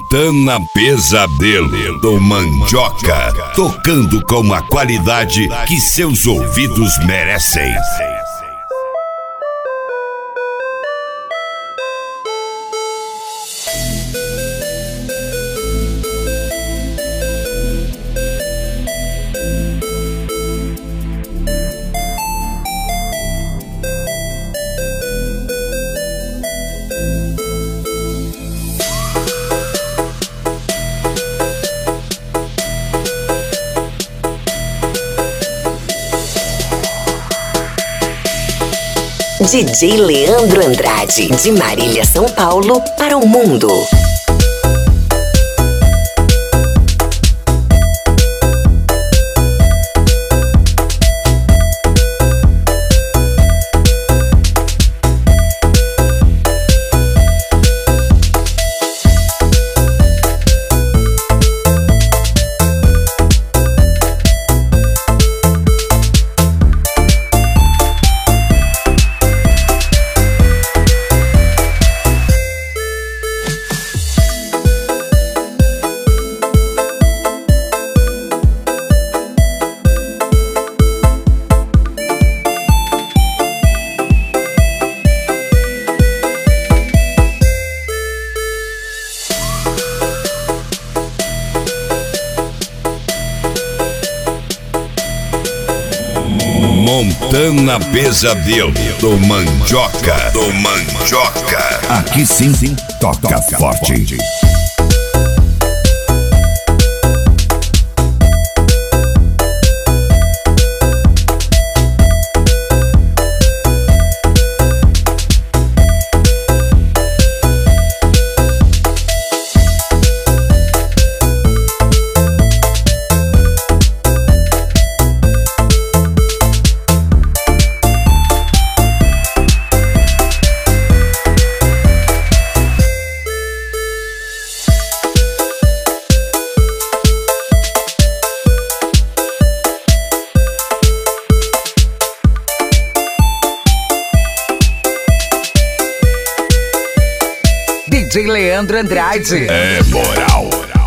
Montana Pesadelo do Mandioca, tocando com a qualidade que seus ouvidos merecem. DJ Leandro Andrade, de Marília, São Paulo, para o mundo. Montana Pesadelo do Mandioca. Aqui sim, toca forte. DJ Leandro Andrade. É moral.